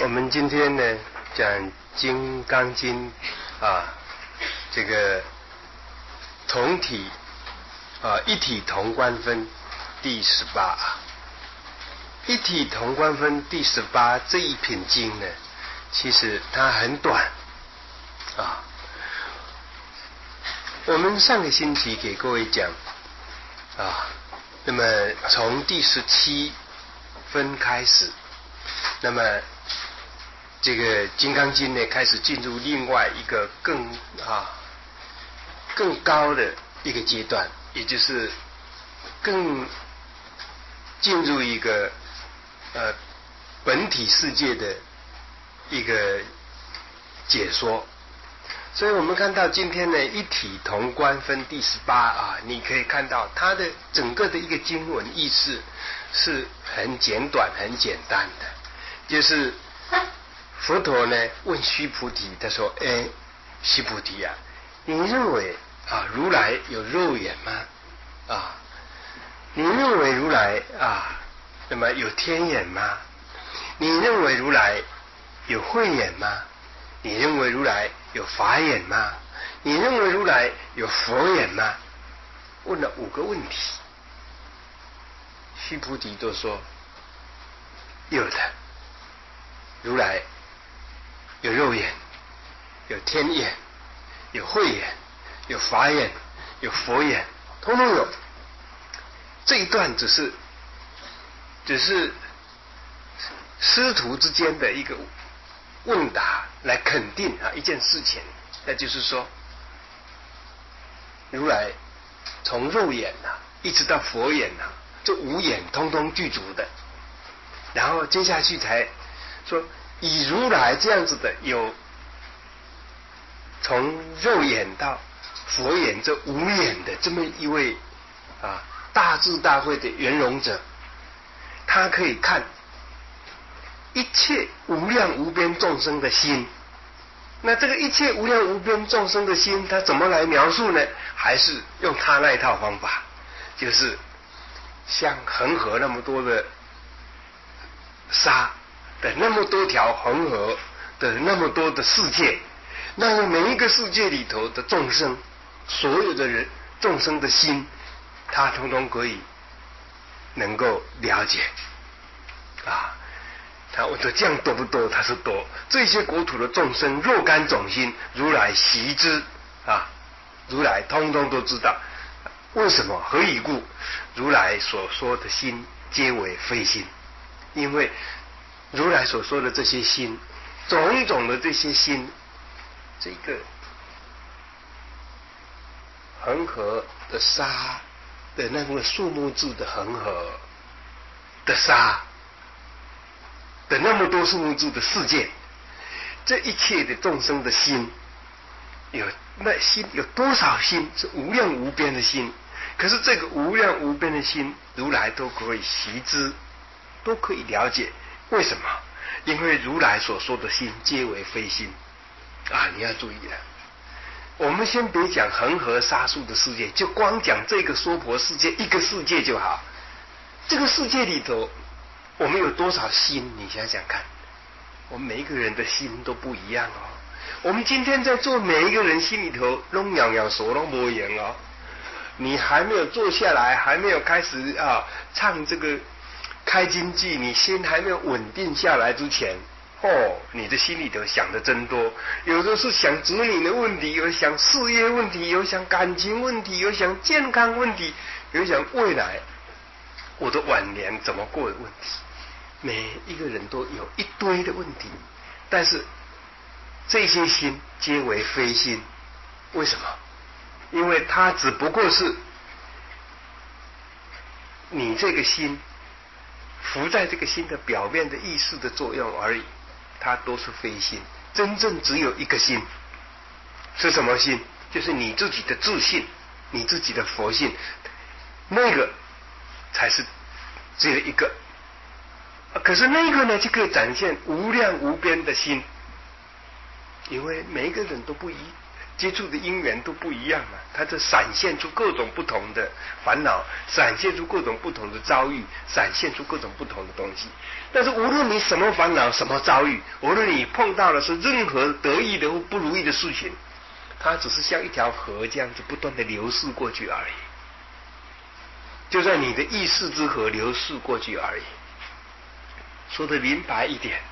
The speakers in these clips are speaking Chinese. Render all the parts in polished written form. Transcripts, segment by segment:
我们今天呢讲《金刚经》这个同体一体同观分第18一体同观分第18这一品经呢，其实它很短我们上个星期给各位讲那么从第17分开始，那么这个《金刚经》呢开始进入另外一个更高的一个阶段，也就是更进入一个本体世界的一个解说。所以我们看到今天呢一体同观分第18你可以看到它的整个的一个经文意思是很简短很简单的，就是佛陀呢问须菩提，他说须菩提你认为如来有肉眼吗？你认为如来那么有天眼吗？你认为如来有慧眼吗？你认为如来有法眼吗？你认为如来有佛眼吗？问了5个问题，须菩提都说有的，如来有肉眼，有天眼，有慧眼，有法眼，有佛眼，通通有。这一段只是师徒之间的一个问答来肯定一件事情，那就是说如来从肉眼一直到佛眼这5眼通通具足的，然后接下去才说以如来这样子的有从肉眼到佛眼这5眼的这么一位大智大慧的圆融者，他可以看一切无量无边众生的心。那这个一切无量无边众生的心他怎么来描述呢？还是用他那一套方法，就是像恒河那么多的沙的那么多条恒河的那么多的世界，那么每一个世界里头的众生，所有的人众生的心他通通可以能够了解他问说这样多不多？他说多。这些国土的众生若干种心，如来悉知如来通通都知道。为什么？何以故？如来所说的心皆为非心。因为如来所说的这些心，种种的这些心，这个恒河的沙的那个树木质的恒河的沙的那么多树木质的世界，这一切的众生的心那心有多少心？是无量无边的心。可是这个无量无边的心，如来都可以悉知，都可以了解。为什么？因为如来所说的心皆为非心你要注意了。我们先别讲恒河沙数的世界，就光讲这个娑婆世界一个世界就好。这个世界里头我们有多少心？你想想看，我们每一个人的心都不一样我们今天在座每一个人心里头都样样说都不一样你还没有坐下来，还没有开始唱这个开经偈，你心还没有稳定下来之前你的心里头想的真多。有的是想子女的问题，有想事业问题，有想感情问题，有想健康问题，有想未来我的晚年怎么过的问题。每一个人都有一堆的问题，但是这些心皆为非心。为什么？因为它只不过是你这个心浮在这个心的表面的意识的作用而已，它都是非心。真正只有一个心，是什么心？就是你自己的自信，你自己的佛性，那个才是只有一个。可是那个呢就可以展现无量无边的心，因为每一个人都不一， 接触的因缘都不一样嘛，它就闪现出各种不同的烦恼，闪现出各种不同的遭遇，闪现出各种不同的东西。但是无论你什么烦恼，什么遭遇，无论你碰到的是任何得意的或不如意的事情，它只是像一条河这样子不断的流逝过去而已，就在你的意识之河流逝过去而已。说得明白一点，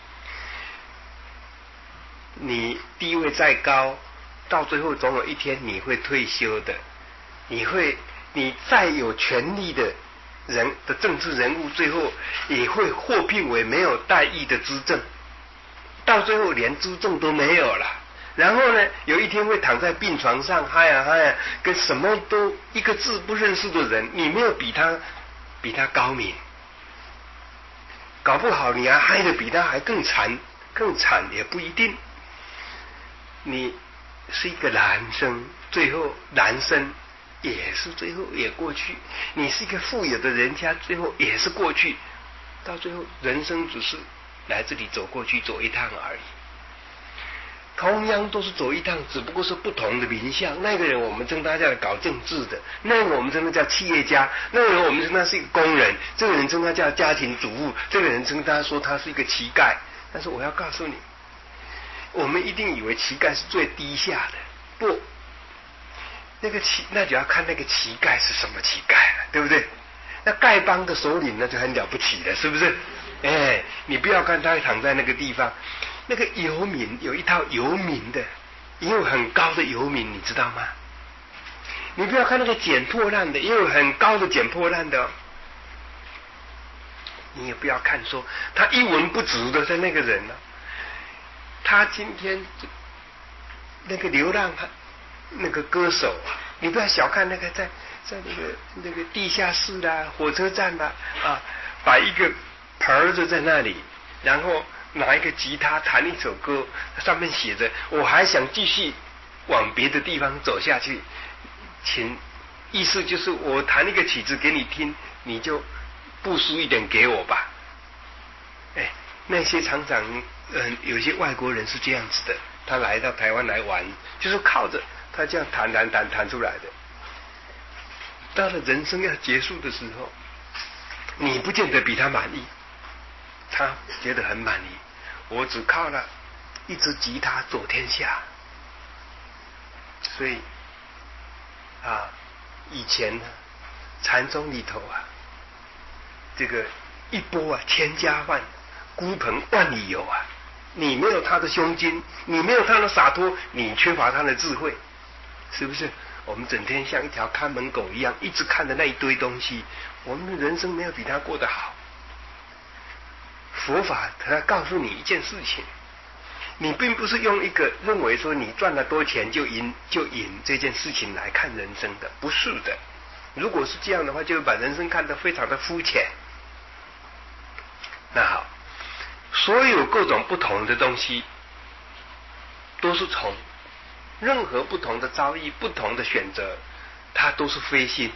你地位再高，到最后总有一天你会退休的，你再有权力的人的政治人物，最后也会获聘为没有代议的资政，到最后连资政都没有了。然后呢，有一天会躺在病床上，嗨呀嗨呀，跟什么都一个字不认识的人，你没有比他高明，搞不好你还嗨得比他还更惨也不一定。你是一个男生，最后男生也是最后也过去；你是一个富有的人家，最后也是过去。到最后，人生只是来这里走过去走一趟而已。同样都是走一趟，只不过是不同的名相。那个人我们称他叫搞政治的，那个我们称他叫企业家，那个人我们称他是一个工人，这个人称他叫家庭主妇，这个人称他说他是一个乞丐。但是我要告诉你，我们一定以为乞丐是最低下的，不，那就要看那个乞丐是什么乞丐了，对不对？那丐帮的首领那就很了不起了，是不是？你不要看他躺在那个地方，那个游民有一套游民的，也有很高的游民，你知道吗？你不要看那个捡破烂的，也有很高的捡破烂的。你也不要看说他一文不值的在那个人呢，他今天那个流浪那个歌手啊，你不要小看那个在那个地下室啦、火车站啦摆一个盆子在那里，然后拿一个吉他弹一首歌，上面写着我还想继续往别的地方走下去，意思就是我弹一个曲子给你听，你就布施一点给我吧。那些常常有一些外国人是这样子的，他来到台湾来玩，就是靠着他这样弹出来的。到了人生要结束的时候，你不见得比他满意，他觉得很满意。我只靠了一支吉他走天下。所以以前呢，禅宗里头这个一钵千家饭，孤蓬万里游啊。你没有他的胸襟，你没有他的洒脱，你缺乏他的智慧，是不是？我们整天像一条看门狗一样，一直看着那一堆东西，我们的人生没有比他过得好。佛法它告诉你一件事情，你并不是用一个认为说你赚了多钱就赢这件事情来看人生的，不是的。如果是这样的话，就会把人生看得非常的肤浅。那好，所有各种不同的东西，都是从任何不同的遭遇、不同的选择，它都是非心。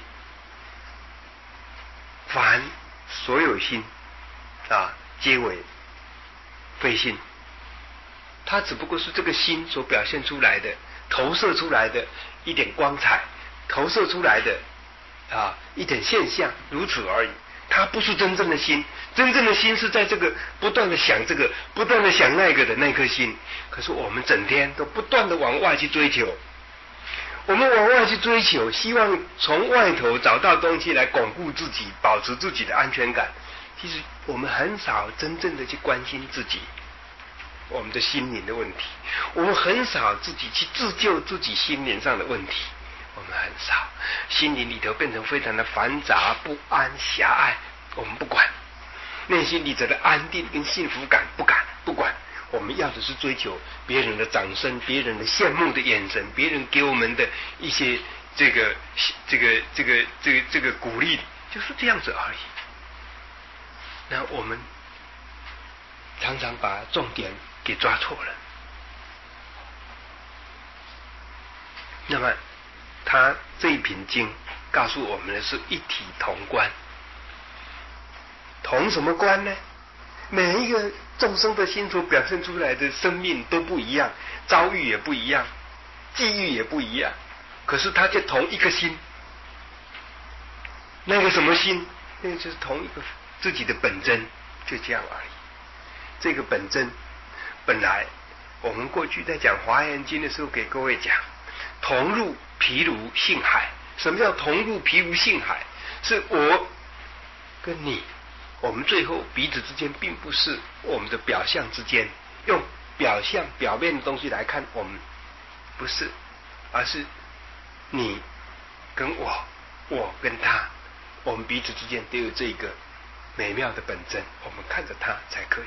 凡所有心皆为非心。它只不过是这个心所表现出来的、投射出来的一点光彩，投射出来的一点现象，如此而已。它不是真正的心，真正的心是在这个不断的想这个、不断的想那个的那颗心。可是我们整天都不断的往外去追求，我们往外去追求，希望从外头找到东西来巩固自己、保持自己的安全感。其实我们很少真正的去关心自己，我们的心灵的问题，我们很少自己去自救自己心灵上的问题。我们很少，心灵里头变成非常的繁杂、不安、狭隘，我们不管。内心里头的安定跟幸福感不管。我们要的是追求别人的掌声、别人的羡慕的眼神、别人给我们的一些这个鼓励，就是这样子而已。那我们常常把重点给抓错了。那么他这一品经告诉我们的是一体同观。同什么观呢？每一个众生的心所表现出来的生命都不一样，遭遇也不一样， 际遇也不一样，可是它就同一个心。那个什么心？那个就是同一个自己的本真，就这样而已。这个本真，本来我们过去在讲《华严经》的时候，给各位讲，同入毗卢性海。什么叫同入毗卢性海？是我跟你，我们最后彼此之间，并不是我们的表象之间，用表象表面的东西来看我们，不是，而是你跟我，我跟他，我们彼此之间都有这个美妙的本真，我们看着它才可以。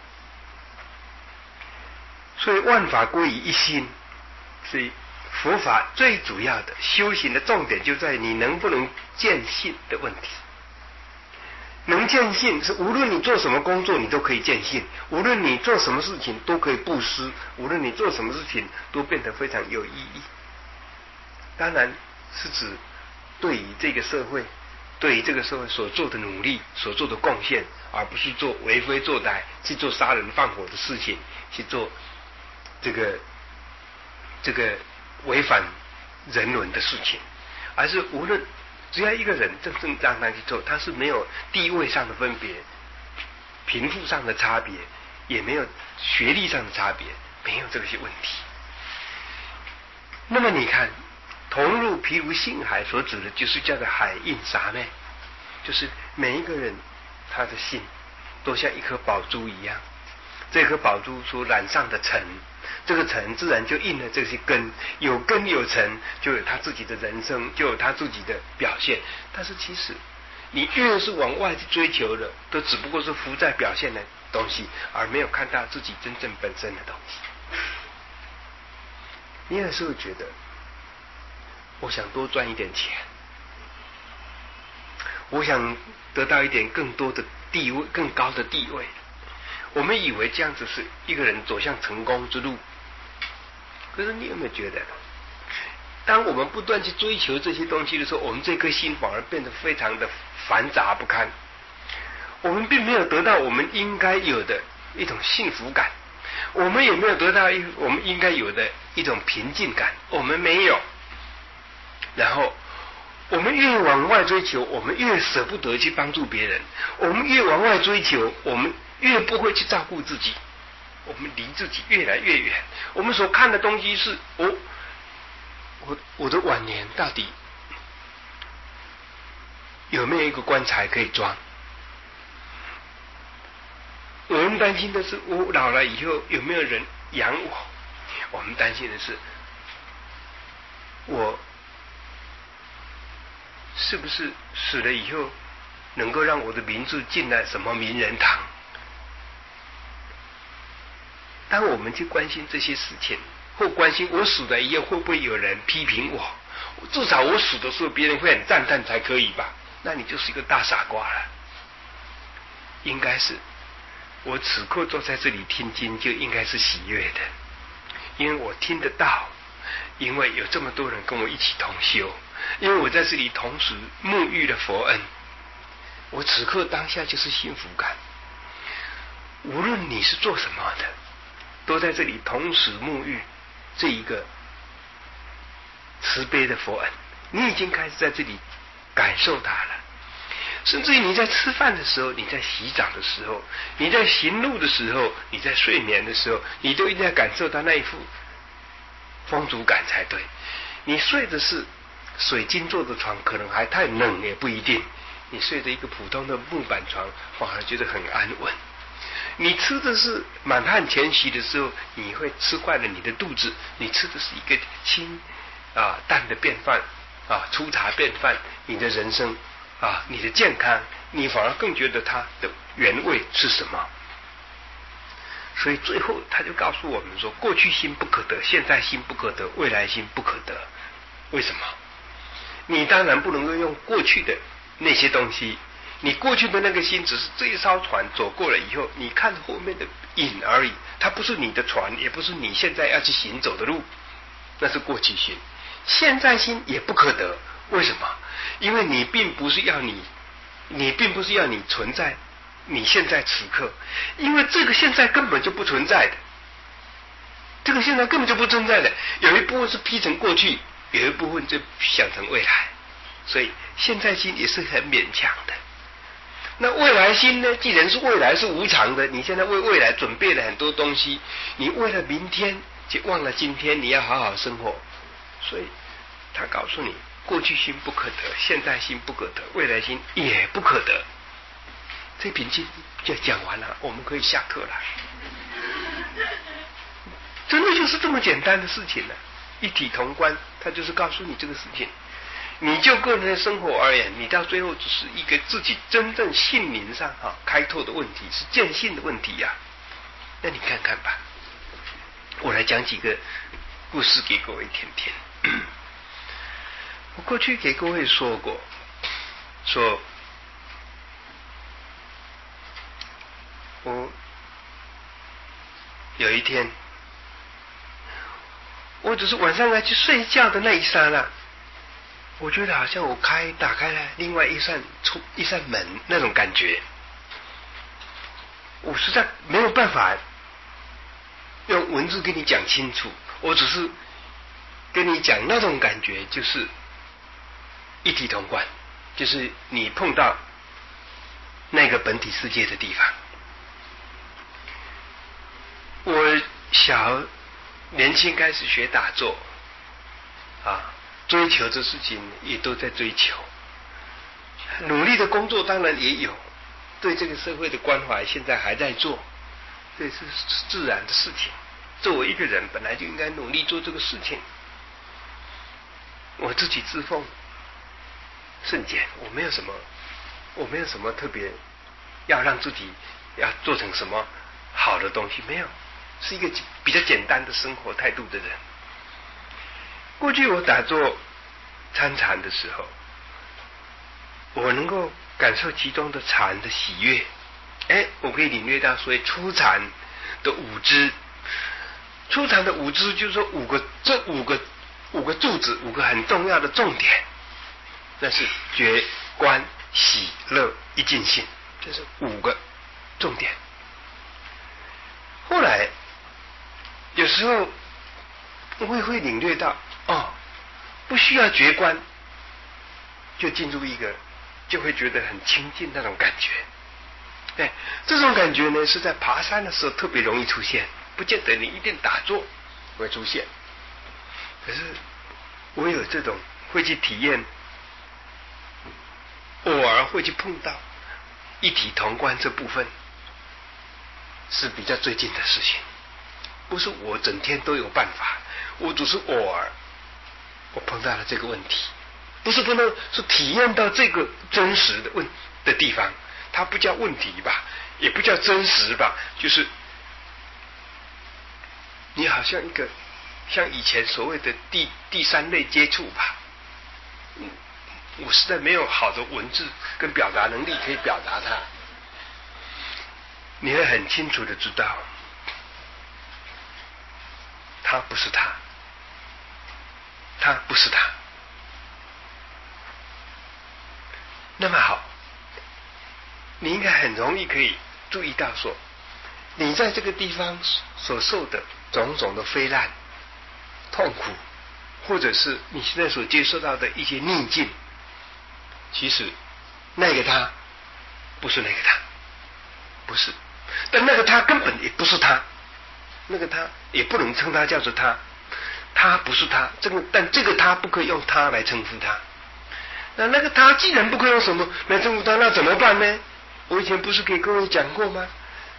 所以万法归于一心，所以佛法最主要的修行的重点就在你能不能见性的问题。能见性是无论你做什么工作你都可以见性，无论你做什么事情都可以布施，无论你做什么事情都变得非常有意义。当然是指对于这个社会，对于这个社会所做的努力，所做的贡献，而不是做为非作歹，去做杀人放火的事情，去做这个违反人伦的事情，而是无论只要一个人正正当当去做，他是没有地位上的分别，贫富上的差别，也没有学历上的差别，没有这些问题。那么你看，同入毗卢性海所指的就是叫做海印沙昧，就是每一个人他的心都像一颗宝珠一样，这颗宝珠所染上的尘，这个尘自然就印了这些根，有根有尘，就有他自己的人生，就有他自己的表现。但是其实你越是往外去追求的，都只不过是浮在表现的东西，而没有看到自己真正本身的东西。你有时候觉得我想多赚一点钱，我想得到一点更多的地位，更高的地位，我们以为这样子是一个人走向成功之路。可是你有没有觉得，当我们不断去追求这些东西的时候，我们这颗心反而变得非常的繁杂不堪，我们并没有得到我们应该有的一种幸福感，我们也没有得到我们应该有的一种平静感，我们没有。然后我们越往外追求，我们越舍不得去帮助别人，我们越往外追求，我们越不会去照顾自己，我们离自己越来越远。我们所看的东西是我的晚年到底有没有一个棺材可以装？我们担心的是我老了以后有没有人养我，我们担心的是我是不是死了以后能够让我的名字进来什么名人堂。当我们去关心这些事情，或关心我死了以后会不会有人批评我，至少我死的时候别人会很赞叹才可以吧，那你就是一个大傻瓜了。应该是我此刻坐在这里听经就应该是喜悦的，因为我听得到，因为有这么多人跟我一起同修，因为我在这里同时沐浴了佛恩，我此刻当下就是幸福感。无论你是做什么的，都在这里同时沐浴这一个慈悲的佛恩，你已经开始在这里感受它了。甚至于你在吃饭的时候，你在洗澡的时候，你在行路的时候，你在睡眠的时候，你都一定要感受到那一副丰足感才对。你睡的是水晶做的床，可能还太冷也不一定，你睡着一个普通的木板床反而觉得很安稳。你吃的是满汉全席的时候，你会吃坏了你的肚子，你吃的是一个清淡的便饭粗茶便饭，你的人生你的健康，你反而更觉得它的原味是什么。所以最后他就告诉我们说，过去心不可得，现在心不可得，未来心不可得。为什么？你当然不能够用过去的那些东西，你过去的那个心只是这一艘船走过了以后，你看后面的影而已，它不是你的船，也不是你现在要去行走的路，那是过去心。现在心也不可得，为什么？因为你并不是要你存在你现在此刻，因为这个现在根本就不存在的。 这个现在根本就不存在的，有一部分是批成过去，有一部分就想成未来，所以现在心也是很勉强的。那未来心呢？既然是未来是无常的，你现在为未来准备了很多东西，你为了明天就忘了今天，你要好好生活。所以他告诉你，过去心不可得，现在心不可得，未来心也不可得。这篇经就讲完了，我们可以下课了。真的就是这么简单的事情呢，一体同观，他就是告诉你这个事情。你就个人的生活而言，你到最后只是一个自己真正心灵上开拓的问题，是见性的问题呀。那你看看吧，我来讲几个故事给各位听听。我过去给各位说过，说我有一天，我只是晚上要去睡觉的那一刹那，我觉得好像我打开了另外一扇门那种感觉，我实在没有办法用文字跟你讲清楚，我只是跟你讲那种感觉，就是一体同观，就是你碰到那个本体世界的地方。我年轻开始学打坐追求的事情也都在追求，努力的工作当然也有，对这个社会的关怀现在还在做，这是自然的事情。作为一个人本来就应该努力做这个事情。我自己自奉圣简，我没有什么特别要让自己要做成什么好的东西，没有，是一个比较简单的生活态度的人。过去我打坐参禅的时候，我能够感受其中的禅的喜悦，我可以领略到所谓初禅的五支。初禅的五支就是说五个柱子，五个很重要的重点，那是觉观喜乐一尽性，这是五个重点。后来有时候我会领略到不需要觉观就进入一个，就会觉得很亲近那种感觉。这种感觉呢是在爬山的时候特别容易出现，不见得你一定打坐会出现。可是我有这种会去体验，偶尔会去碰到一体同观这部分，是比较最近的事情。不是我整天都有办法，我只是偶尔我碰到了这个问题，不是是体验到这个真实的地方，它不叫问题吧，也不叫真实吧，就是你好像一个像以前所谓的第三类接触吧。我实在没有好的文字跟表达能力可以表达它，你会很清楚的知道他不是他，他不是他。那么好，你应该很容易可以注意到说，你在这个地方所受的种种的非难、痛苦，或者是你现在所接受到的一些逆境，其实那个他不是那个他，不是，但那个他根本也不是他，那个他也不能称他叫做他，他不是他，但这个他不可以用他来称呼他。那个他既然不可以用什么来称呼他，那怎么办呢？我以前不是给各位讲过吗？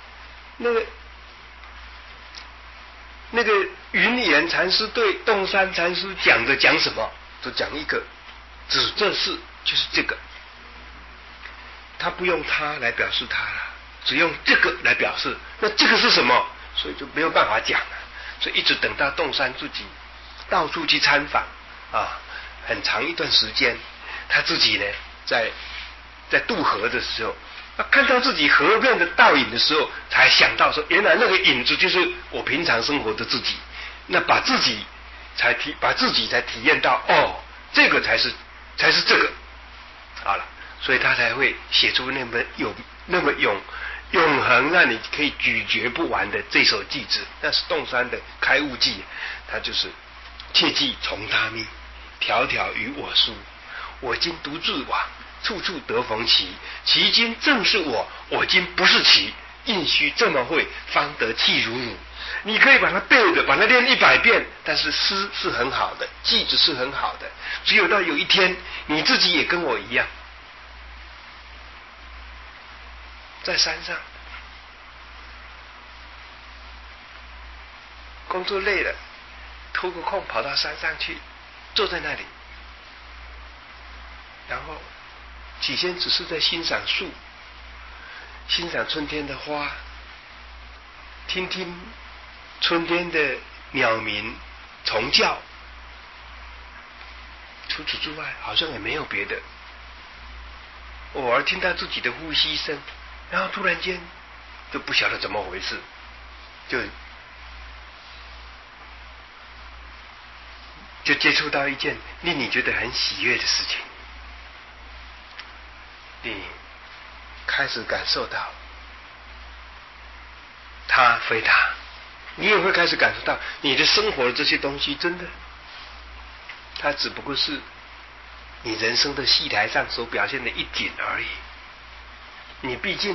那个云岩禅师对洞山禅师讲什么？就讲一个，指这事就是这个，他不用他来表示他了，只用这个来表示。那这个是什么？所以就没有办法讲了。所以一直等到洞山自己到处去参访很长一段时间，他自己呢在渡河的时候，看到自己河边的倒影的时候，才想到说，原来那个影子就是我平常生活的自己。那把自己才体验到，这个才是这个。好了，所以他才会写出那么永恒让你可以咀嚼不完的这首偈子，那是洞山的开悟偈，它就是切记从他命，条条与我书，我今独自往，处处得逢其，其今正是我，我今不是其，应须这么会，方得气如汝。你可以把它背着，把它练100遍，但是诗是很好的，句子是很好的，只有到有一天你自己也跟我一样，在山上工作累了，抽个空跑到山上去，坐在那里，然后起先只是在欣赏树，欣赏春天的花，听听春天的鸟鸣虫叫，除此之外好像也没有别的。偶尔听到自己的呼吸声，然后突然间就不晓得怎么回事，就接触到一件令你觉得很喜悦的事情，你开始感受到他非他，你也会开始感受到你的生活的这些东西真的，它只不过是你人生的戏台上所表现的一景而已。你毕竟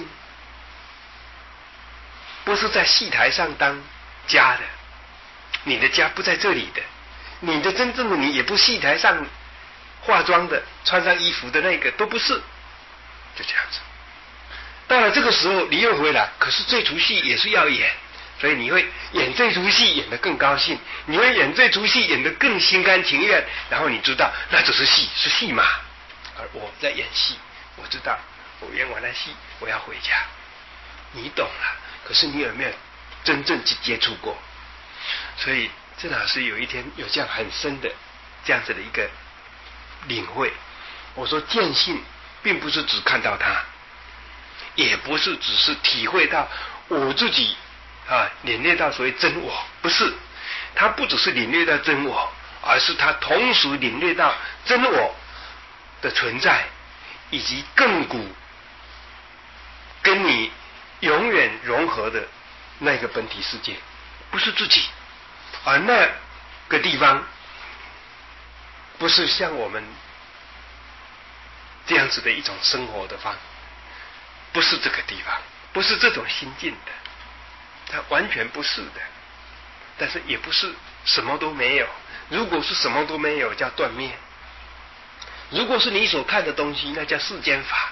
不是在戏台上当家的，你的家不在这里的，你的真正的你也不戏台上化妆的，穿上衣服的那个都不是，就这样子。到了这个时候你又回来，可是这出戏也是要演，所以你会演这出戏演得更高兴，你会演这出戏演得更心甘情愿，然后你知道那只是戏，是戏码，而我在演戏，我知道我演完了戏我要回家，你懂了，可是你有没有真正去接触过？所以郑老师有一天有这样很深的这样子的一个领会，我说见性并不是只看到它，也不是只是体会到我自己领略到所谓真我，不是，它不只是领略到真我，而是它同时领略到真我的存在，以及亘古跟你永远融合的那个本体世界，不是自己，而那个地方不是像我们这样子的一种生活的方，不是这个地方，不是这种心境的，它完全不是的，但是也不是什么都没有。如果是什么都没有叫断灭，如果是你所看的东西那叫世间法。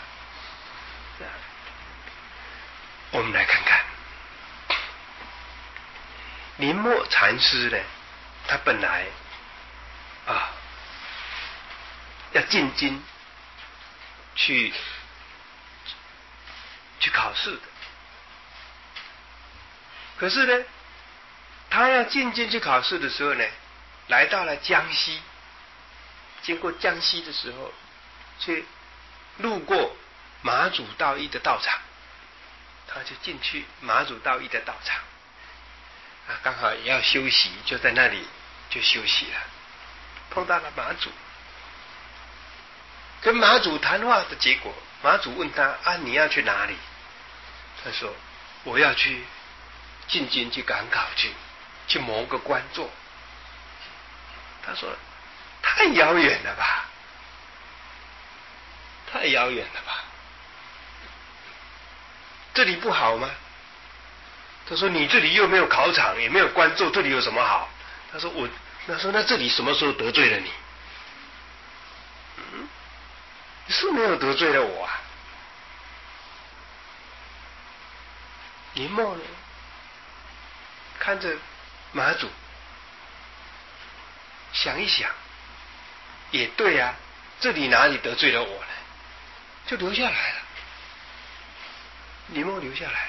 我们来看看林默禅师呢，他本来要进京去考试的，可是呢他要进京去考试的时候呢，来到了江西，经过江西的时候去路过马祖道一的道场，他就进去马祖道一的道场刚好也要休息，就在那里就休息了，碰到了马祖，跟马祖谈话的结果，马祖问他你要去哪里？他说我要去进京去赶考去谋个官做。他说太遥远了吧，太遥远了吧，这里不好吗？他说你这里又没有考场，也没有官做，这里有什么好？他说那这里什么时候得罪了你？是没有得罪了我啊。林默呢看着马祖，想一想，也对啊，这里哪里得罪了我呢？就留下来了。林默留下来了，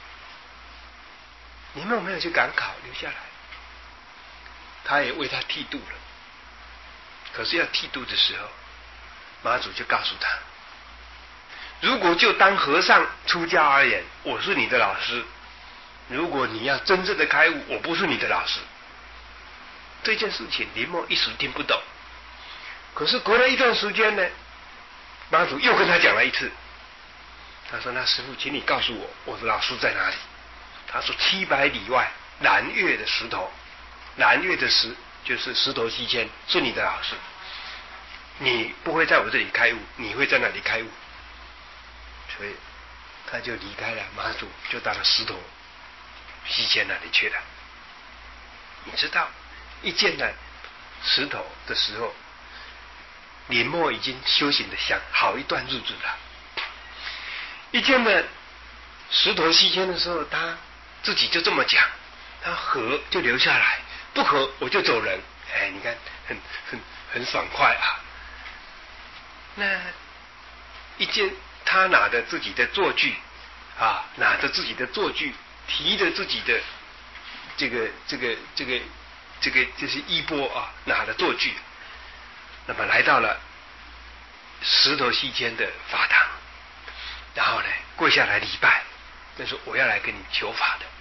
林默没有去赶考，留下来，他也为他剃度了。可是要剃度的时候，马祖就告诉他，如果就当和尚出家而言，我是你的老师，如果你要真正的开悟，我不是你的老师。这件事情林默一时听不懂，可是隔了一段时间呢，马祖又跟他讲了一次， 他说：“那师父，请你告诉我，我的老师在哪里？”他说：“700里外南岳的石头，南岳的就是石头西迁，是你的老师。你不会在我这里开悟，你会在那里开悟。”所以他就离开了马祖，就到了石头西迁那里去了。你知道，一见了石头的时候，林默已经修行的想好一段日子了。一见了石头西迁的时候，他自己就这么讲：他合就留下来，不合我就走人。哎，你看很爽快啊。那一见他拿着自己的坐具啊，拿着自己的坐具，提着自己的这个就是衣钵啊，拿着坐具，那么来到了石头西迁的法堂，然后呢跪下来礼拜，他说：“我要来跟你求法的。”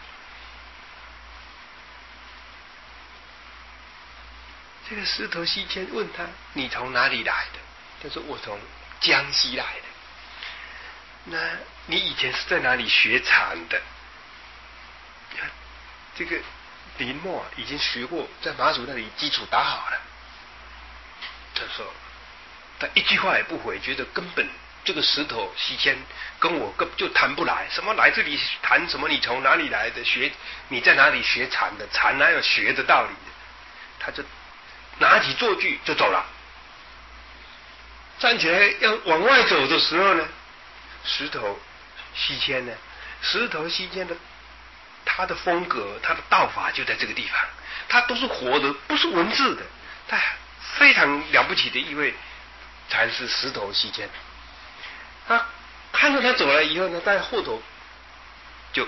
这个石头西迁问他：“你从哪里来的？”他说：“我从江西来的。”那你以前是在哪里学禅的？这个林默已经学过，在马祖那里基础打好了。他说他一句话也不回，觉得根本这个石头西迁跟我根本就谈不来。什么来这里谈什么？你从哪里来的？你在哪里学禅的？禅哪有学的道理的？他就拿起坐具就走了。站起来要往外走的时候呢，石头西迁的他的风格，他的道法就在这个地方，他都是活的，不是文字的。他非常了不起的一位禅师石头西迁。他看到他走了以后呢，在后头就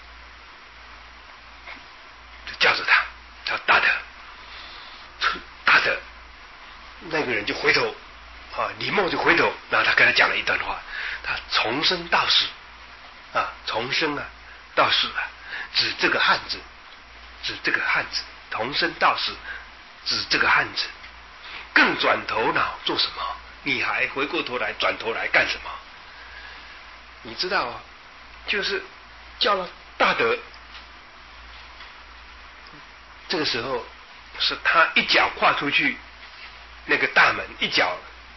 叫着他，叫大德，大德。那个人就回头啊，李默就回头，然后他跟他讲了一段话，他重生道士啊，重生啊，道士啊，指这个汉子，同生道士指这个汉子，更转头脑做什么？你还回过头来转头来干什么？你知道啊，就是叫了大德，这个时候是他一脚跨出去那个大门，一脚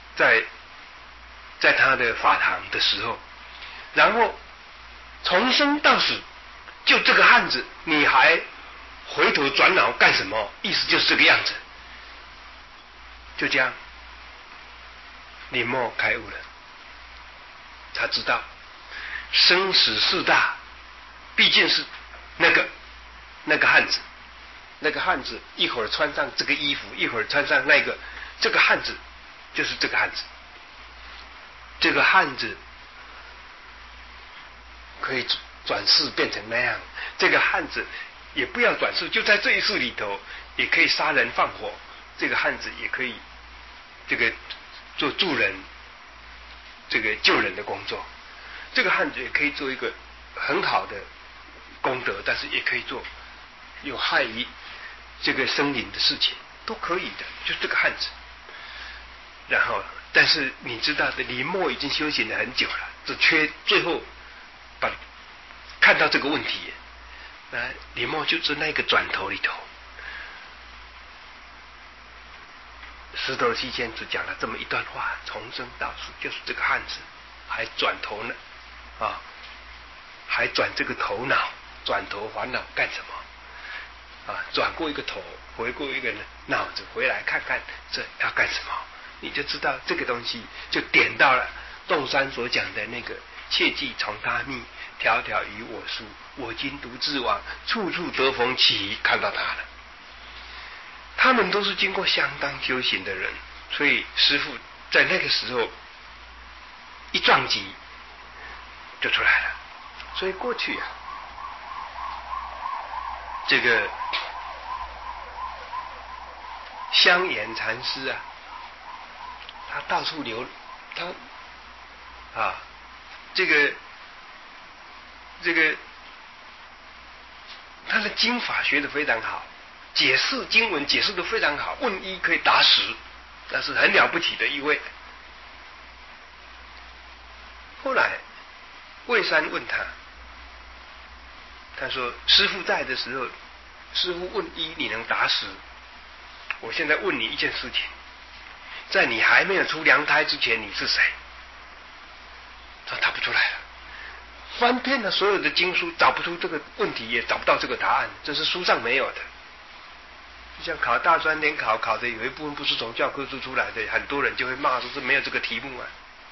在他的法堂的时候，然后重生道士，就这个汉子，你还回头转脑干什么？意思就是这个样子。就这样，林默开悟了。他知道生死四大毕竟是那个汉子，那个汉子一会儿穿上这个衣服，一会儿穿上那个，这个汉子就是这个汉子。这个汉子可以转世变成那样，这个汉子也不要转世，就在这一世里头也可以杀人放火，这个汉子也可以这个做助人，这个救人的工作，这个汉子也可以做一个很好的功德，但是也可以做有害于这个生灵的事情，都可以的，就这个汉子。然后但是你知道的，林默已经修行了很久了，只缺最后看到这个问题，林默就在那个转头里头，石头西迁只讲了这么一段话，重生道士就是这个汉子，还转头呢啊，还转这个头脑，转头烦恼干什么啊？转过一个头，回过一个脑子，回来看看这要干什么，你就知道这个东西就点到了洞山所讲的那个切记从他密，条条与我书，我今独自往，处处得逢其看到他了。他们都是经过相当修行的人，所以师父在那个时候一撞击就出来了。所以过去啊，这个香严禅师啊，他到处这个他的经法学得非常好，解释经文解释得非常好，问一可以答十，那是很了不起的一位。后来魏山问他，他说师父在的时候，师父问一你能答十，我现在问你一件事情，在你还没有出娘胎之前你是谁？他答不出来了，翻遍了所有的经书，找不出这个问题，也找不到这个答案，这是书上没有的。就像考大专联考，考的有一部分不是从教科书出来的，很多人就会骂说是没有这个题目啊。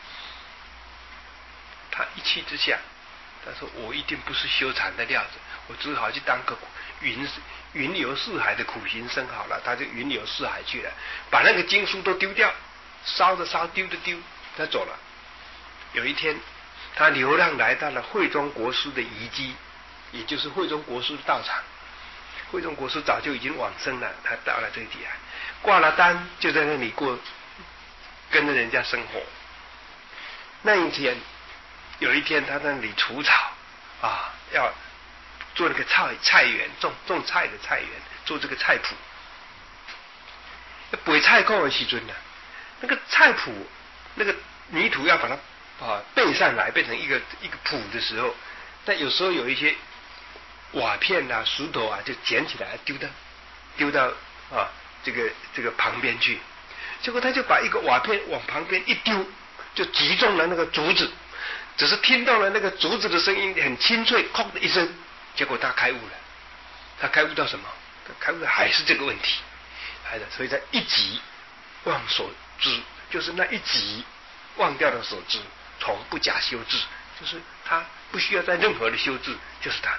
他一气之下，他说我一定不是修禅的料子，我只好去当个云游四海的苦行僧好了。他就云游四海去了，把那个经书都丢掉，烧的烧，丢的丢，他走了。有一天，他流浪来到了慧中国师的遗迹，也就是慧中国师的道场。慧中国师早就已经往生了，他到了这里来，挂了单，就在那里过，跟着人家生活。那一天，有一天他在那里除草啊，要做那个菜园，种菜的菜园，做这个菜圃。背菜窠的时阵呢，那个菜圃那个泥土要把它背上来，变成一个圃的时候，但有时候有一些瓦片啊、石头啊，就捡起来丢到这个旁边去。结果他就把一个瓦片往旁边一丢，就击中了那个竹子，只是听到了那个竹子的声音很清脆，哐的一声，结果他开悟了。他开悟到什么？他开悟的还是这个问题，所以在一己忘所知，就是那一己忘掉了所知，从不假修治，就是他不需要在任何的修治，就是他。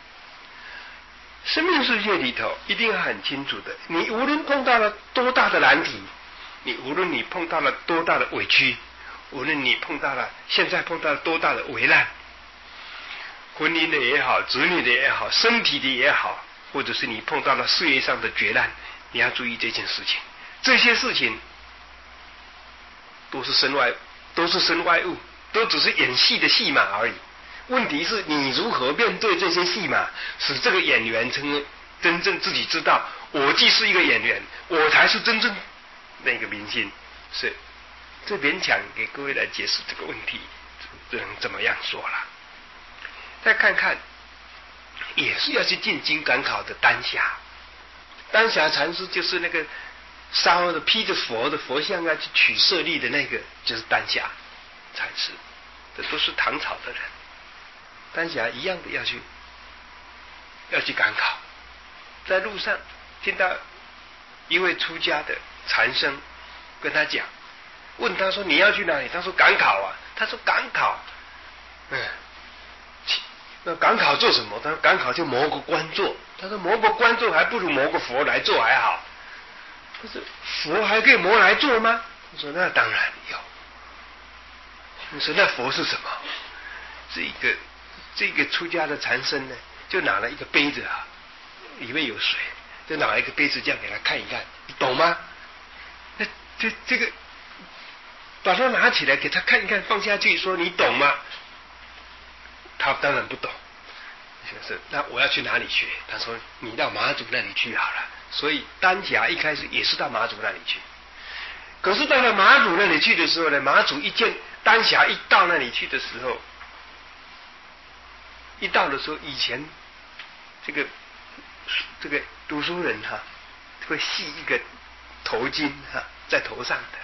生命世界里头一定要很清楚的，你无论碰到了多大的难题，无论你碰到了多大的委屈，无论你现在碰到了多大的危难，婚姻的也好，子女的也好，身体的也好，或者是你碰到了事业上的绝难，你要注意这件事情。这些事情都是身外物，都只是演戏的戏码而已。问题是你如何面对这些戏码，使这个演员真正自己知道，我既是一个演员，我才是真正那个明星。是这勉强给各位来解释这个问题，只能这么样说了。再看看，也是要去进京赶考的丹霞。丹霞禅师就是那个烧的披着佛的佛像要去取舍利的那个，就是丹霞禅师。这都是唐朝的人。丹霞一样的要去赶考，在路上听到一位出家的禅僧跟他讲，问他说你要去哪里？他说赶考啊。他说赶考，那赶考做什么？他说赶考就谋个官做。他说谋个官做还不如谋个佛来做还好。他说佛还可以谋来做吗？他说那当然有。你说那佛是什么？这个出家的禅僧呢，就拿了一个杯子啊，里面有水，就拿了一个杯子这样给他看一看，你懂吗？那这个把它拿起来给他看一看，放下去说你懂吗？他当然不懂。就是那我要去哪里学？他说你到马祖那里去好了。所以丹霞一开始也是到马祖那里去。可是到了马祖那里去的时候呢，马祖一见丹霞一到那里去的时候，以前这个读书人会系一个头巾在头上的。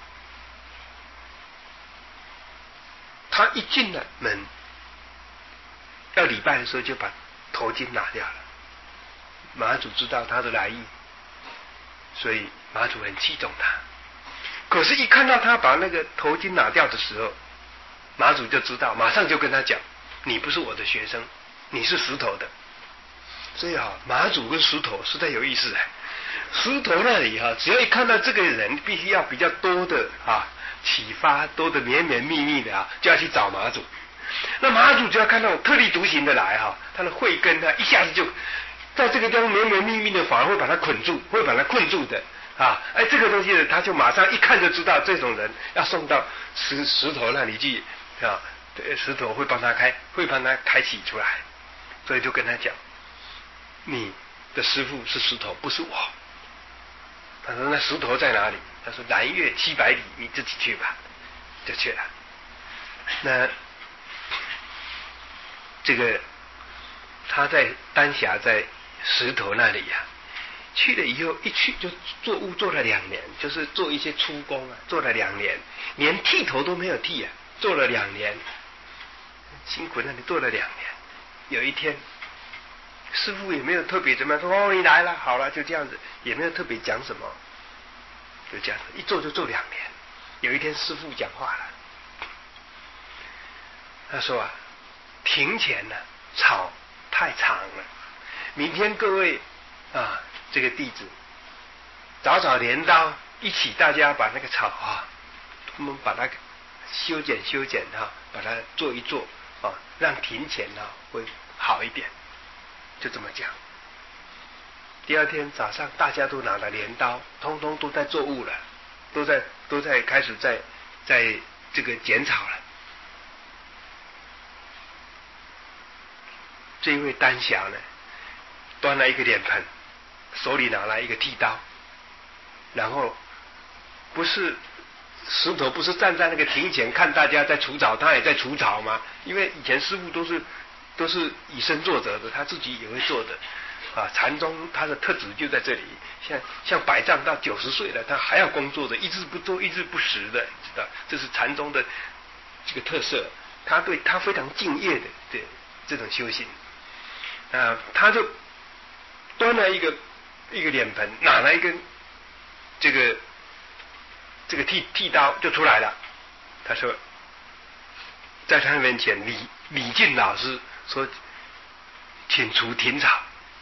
他一进了门，要礼拜的时候就把头巾拿掉了。马祖知道他的来意，所以马祖很器重他。可是，一看到他把那个头巾拿掉的时候，马祖就知道，马上就跟他讲：“你不是我的学生，你是石头的。”所以马祖跟石头实在有意思。石头那里只要一看到这个人，必须要比较多的启发，多的绵绵密密的就要去找马祖。那马祖只要看到特立独行的来他的慧根一下子就在这个地方绵绵密密的，反而会把他捆住，会把他困住的。这个东西呢，他就马上一看就知道这种人要送到石头那里去石头会帮他开启出来，所以就跟他讲，你的师父是石头，不是我。他说那石头在哪里？他说南岳700里，你自己去吧。就去了。那这个他在丹霞在石头那里呀、去了以后一去就做屋做了2年，就是做一些粗工啊，做了2年，连剃头都没有剃啊，做了2年，辛苦那里做了2年。有一天，师父也没有特别怎么样说哦你来了，好了就这样子，也没有特别讲什么，就这样子一做就做2年。有一天师父讲话了，他说啊，庭前呢草太长了，明天各位啊这个弟子找镰刀，一起大家把那个草啊，我们把它修剪哈，把它做一做啊，让庭前呢会好一点，就这么讲。第2天早上大家都拿了镰刀，通通都在作物了，都在开始在这个剪草了。这一位丹霞呢，端了一个脸盆，手里拿来一个剃刀，然后不是石头不是站在那个庭前看大家在除草，他也在除草吗？因为以前师父都是以身作则的，他自己也会做的啊。禅宗他的特质就在这里，像百丈到90岁了，他还要工作的，一日不做一日不食的，知道这是禅宗的这个特色。他非常敬业的这种修行啊，他就端了一个脸盆，拿了一根这个剃刀就出来了。他说，在他面前，李靖老师说，请除庭草。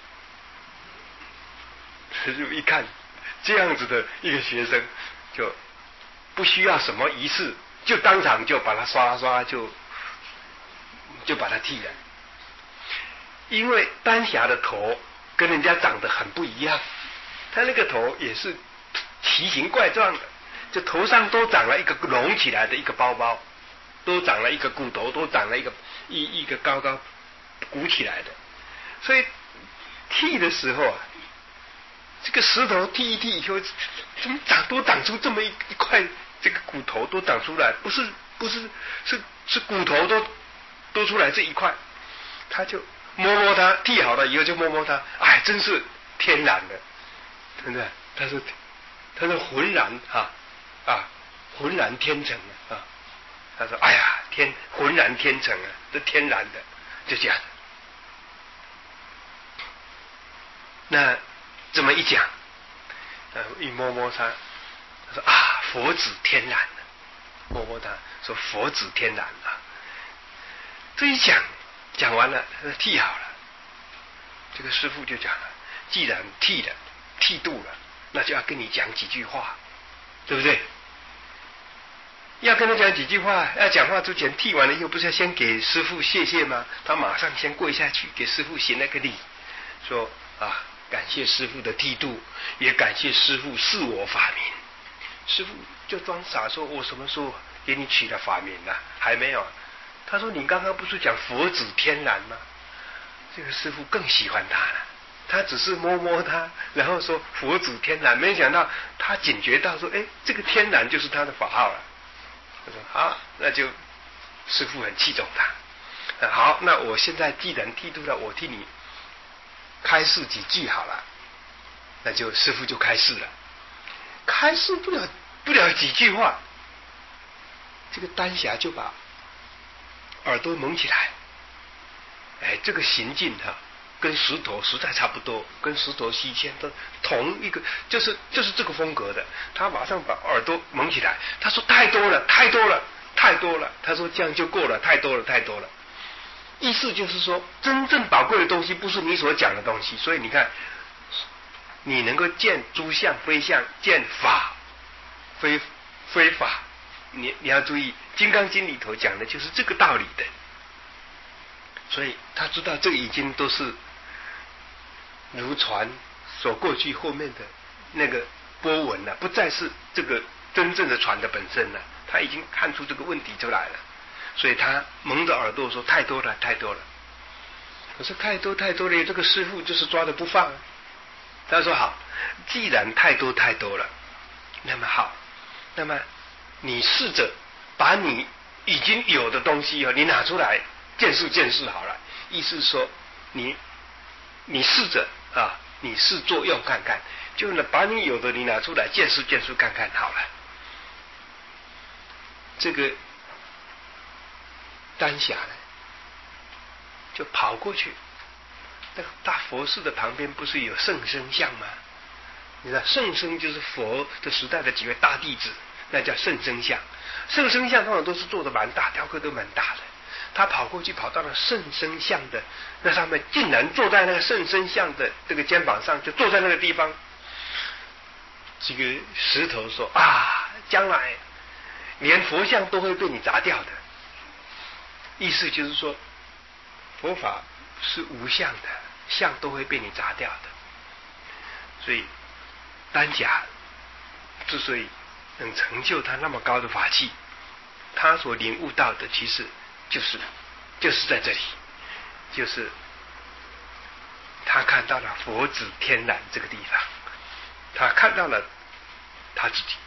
就一看这样子的一个学生，就不需要什么仪式，就当场就把它刷就把它剃了。因为丹霞的头跟人家长得很不一样，他那个头也是奇形怪状的，就头上都长了一个隆起来的一个包包，都长了一个骨头，都长了一个高鼓起来的，所以剃的时候啊，这个石头剃一剃以后，怎么都长出这么一块这个骨头都长出来，不是是骨头都出来这一块，他就摸它，剃好了以后就摸它，哎，真是天然的，对不对？他说浑然浑然天成啊，他说哎呀浑然天成啊，这天然的，就这样。那这么一讲，一摸它，他说啊，佛子天然的，摸它说佛子天然啊。这一讲完了，他说剃好了，这个师父就讲了，既然剃度了，那就要跟你讲几句话，对不对？要跟他讲几句话，要讲话之前剃完了以后，不是要先给师父谢吗？他马上先跪下去给师父行了个礼，说啊，感谢师父的剃度，也感谢师父赐我法名。师父就装傻说，我什么时候给你取了法名了？还没有。他说你刚刚不是讲佛子天然吗？这个师父更喜欢他了，他只是摸他，然后说佛子天然，没想到他警觉到说，哎，这个天然就是他的法号了。他说好，那就师父很器重他。好，那我现在既然剃度了，我替你开示几句好了。那就师父就开示了，开示不了几句话，这个丹霞就把耳朵蒙起来。哎，这个行径跟石头实在差不多，跟石头西迁的同一个，就是这个风格的。他马上把耳朵蒙起来，他说太多了。他说这样就够了，太多了。意思就是说，真正宝贵的东西不是你所讲的东西。所以你看，你能够见诸相非相，见法非法，你要注意，《金刚经》里头讲的就是这个道理的。所以他知道这个已经都是如船所过去后面的那个波纹了，不再是这个真正的船的本身了。他已经看出这个问题出来了，所以他蒙着耳朵说太多了。可是太多了，这个师父就是抓着不放。他说好，既然太多了，那么好，那么你试着把你已经有的东西你拿出来见识好了。 意思是说，你试着啊，你试作用看看，就呢把你有的你拿出来见识看看好了。这个丹霞呢，就跑过去。那个大佛寺的旁边不是有圣僧像吗？你知道圣僧就是佛的时代的几位大弟子，那叫圣僧像。圣僧像通常都是做的蛮大，雕刻都蛮大的。他跑过去，跑到了圣僧像的那上面，竟然坐在那个圣僧像的这个肩膀上，就坐在那个地方。这个石头说啊，将来连佛像都会被你砸掉的。意思就是说，佛法是无相的，相都会被你砸掉的。所以丹霞之所以能成就他那么高的法器，他所领悟到的其实就是在这里，就是他看到了佛子天然这个地方，他看到了他自己。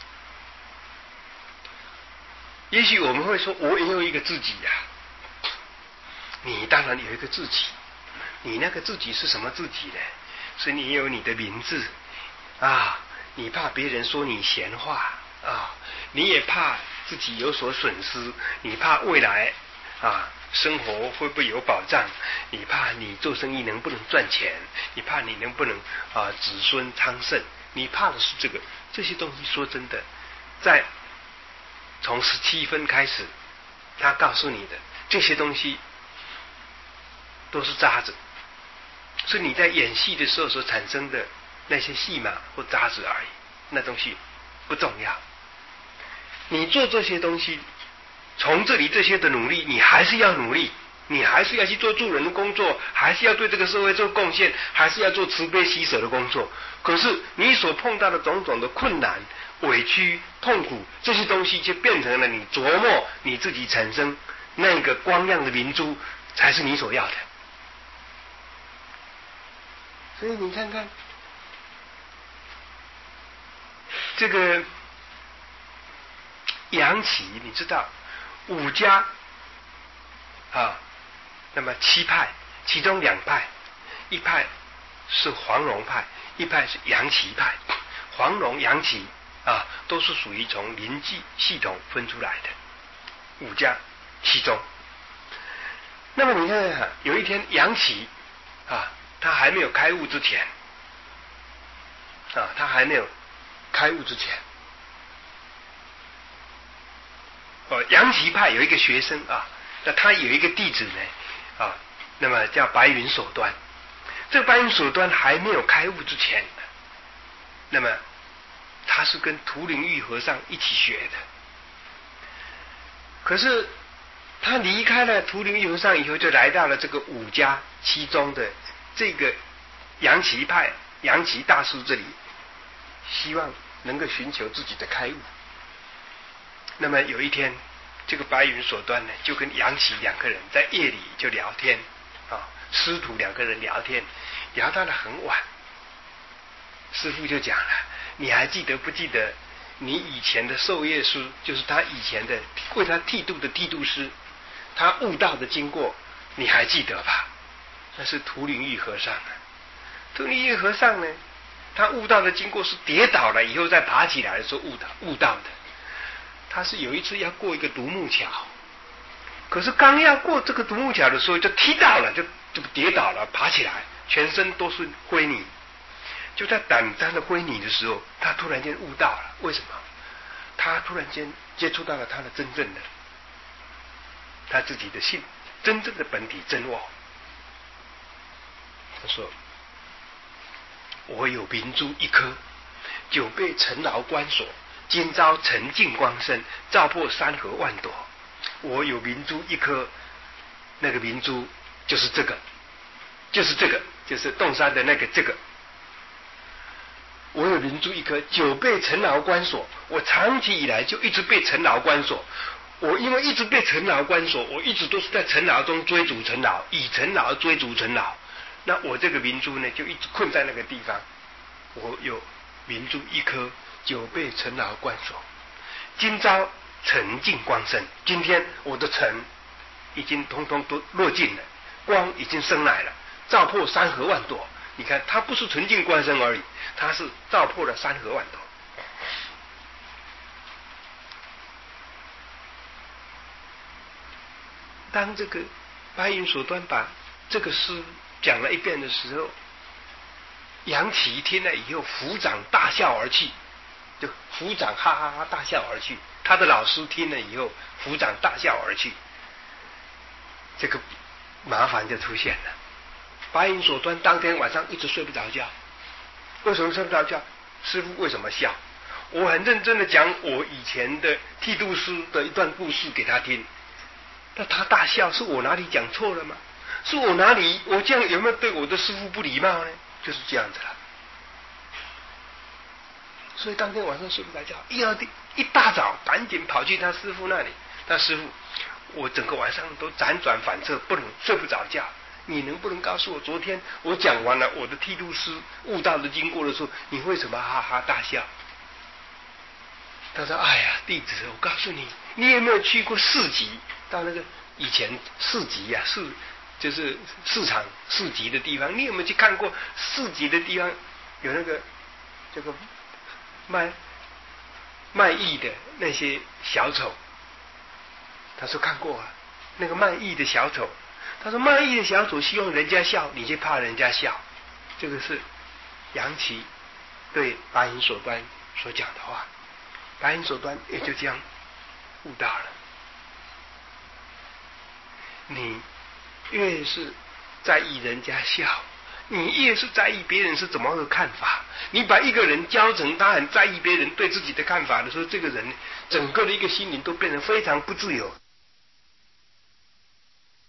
也许我们会说，我也有一个自己呀。你当然有一个自己，你那个自己是什么自己呢？是你有你的名字啊，你怕别人说你闲话啊，你也怕自己有所损失，你怕未来啊生活会不会有保障，你怕你做生意能不能赚钱，你怕你能不能子孙昌盛，你怕的是这些东西。说真的，在从17分开始，他告诉你的这些东西都是渣子，是你在演戏的时候所产生的那些戏码或渣子而已，那东西不重要。你做这些东西，从这里这些的努力，你还是要努力，你还是要去做助人的工作，还是要对这个社会做贡献，还是要做慈悲喜舍的工作。可是你所碰到的种种的困难、委屈、痛苦，这些东西就变成了你琢磨你自己产生那个光亮的明珠，才是你所要的。所以你看看这个杨岐，你知道5家啊，那么7派，其中2派，一派是黄蓉派，一派是杨岐派。黄蓉、杨岐啊，都是属于从临济系统分出来的5家其中。那么你看，有一天杨岐啊，他还没有开悟之前啊，杨岐派有一个学生啊，那他有一个弟子呢啊，那么叫白云锁端。这个白云锁端还没有开悟之前，那么他是跟图灵玉和尚一起学的。可是他离开了图灵玉和尚以后，就来到了这个5家其中的这个杨岐派杨岐大师这里，希望能够寻求自己的开悟。那么有一天，这个白云锁端呢，就跟杨岐2个人在夜里就聊天啊，师徒2个人聊天，聊到了很晚。师父就讲了，你还记得不记得你以前的授业师，就是他以前的为他剃度的剃度师，他悟道的经过你还记得吧？那是图灵玉和尚啊。图灵玉和尚呢，他悟道的经过是跌倒了以后再爬起来的时候悟道的。他是有一次要过一个独木桥，可是刚要过这个独木桥的时候就踢到了，就跌倒了，爬起来全身都是灰泥。就在胆沾的灰泥的时候，他突然间悟到了。为什么？他突然间接触到了他的真正的他自己的性，真正的本体真我。他说，我有明珠1颗，久被尘劳关锁，今朝沉净光生，照破山河万朵。我有明珠1颗，那个明珠就是这个，就是洞山的那个这个。我有明珠1颗，久被尘劳关锁，我长期以来就一直被尘劳关锁。我因为一直被尘劳关锁，我一直都是在尘劳中追逐尘劳，以尘劳追逐尘劳。那我这个明珠呢，就一直困在那个地方。我有明珠1颗，久被尘劳关锁，今朝沉净光生。今天我的尘已经通通都落尽了， 光已经生来了，照破山河万朵。你看，它不是纯净光生而已，它是照破了山河万朵。当这个白云所端把这个诗讲了一遍的时候，杨岐听了以后，抚掌大笑而去，就抚掌哈哈哈大笑而去。他的老师听了以后，抚掌大笑而去。这个麻烦就出现了。白云所端当天晚上一直睡不着觉。为什么睡不着觉？师父为什么笑？我很认真的讲我以前的剃度师的一段故事给他听，那他大笑，是我哪里讲错了吗？是我哪里我这样有没有对我的师父不礼貌呢？就是这样子了。所以当天晚上睡不着觉，一大早赶紧跑去他师父那里。他师父，我整个晚上都辗转反侧，睡不着觉。你能不能告诉我，昨天我讲完了我的剃度师悟道的经过的时候，你为什么哈哈大笑？他说：哎呀，弟子，我告诉你，你有没有去过市集？到那个以前市集啊，就是市场市集的地方，你有没有去看过市集的地方有那个这个卖艺的那些小丑？他说看过啊，那个卖艺的小丑。他说卖艺的小丑希望人家笑，你就怕人家笑。这个是杨岐对白云所端所讲的话。白云所端也就这样悟到了。你越是在意人家笑，你越是在意别人是怎么个看法。你把一个人教成他很在意别人对自己的看法的时候，这个人整个的一个心灵都变得非常不自由。